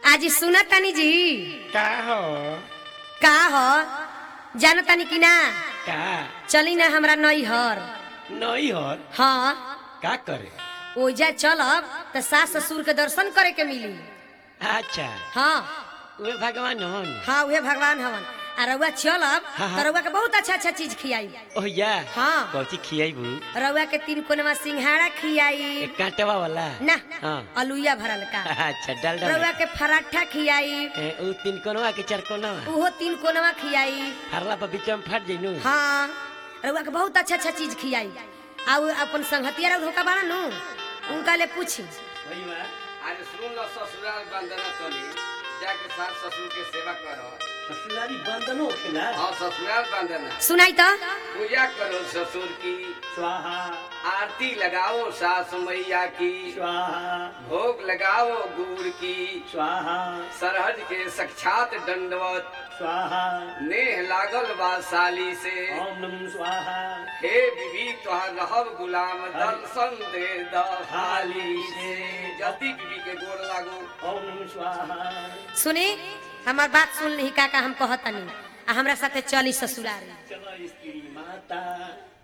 आज सुना तानी जी का हो का हो जान तानी कि ना का चली ना हमरा नैहर। नहीं हो हाँ का करे। ओजा चलब त सास ससुर के दर्शन करे के मिली। अच्छा हाँ वे भगवान हो हाँ वे भगवान हवन। आ रउआ चलब हाँ, हाँ। त रउआ के बहुत अच्छा अच्छा चीज खियाई। ओ या हाँ। कौची खियाई बू रउआ के 3 कोनवा सिंघाड़ा खियाई एक कांटवा वाला ना हाँ। अलुइया भरल का। अच्छा डाल डाल रउआ के पराठा खियाई उ तीन कोनवा के चार कोनवा उहो 3 कोनवा खियाई। हरला पर बीच में फट जइनु। हाँ रउआ के बहुत अच्छा अच्छा चीज खियाई। आ उ अपन संगतिया रउ धोखा बाड़ा नु उनका ले पूछी। वही बा आज सुन लो ससुराल बंदना चली जाके सास ससुर के सेवा करो। ससुरारी बंधन हो खेला हाँ ससुराल बंदना सुनाई त पूजा करो ससुर की स्वाहा आरती लगाओ सास मैया की स्वाहा भोग लगाओ गुड़ की स्वाहा सरहद के साक्षात दंडवत स्वाहा नेह लागल बा साली से ओम नमः स्वाहा हे बीबी तोहर रहब गुलाम दर्शन दे दाली से जल्दी बीबी के गोर लागो। ओम नमः स्वाहा सुनी हमार बात सुन ली का हम कहतनी आ हमरा साथे चली ससुराल। चलो स्त्री माता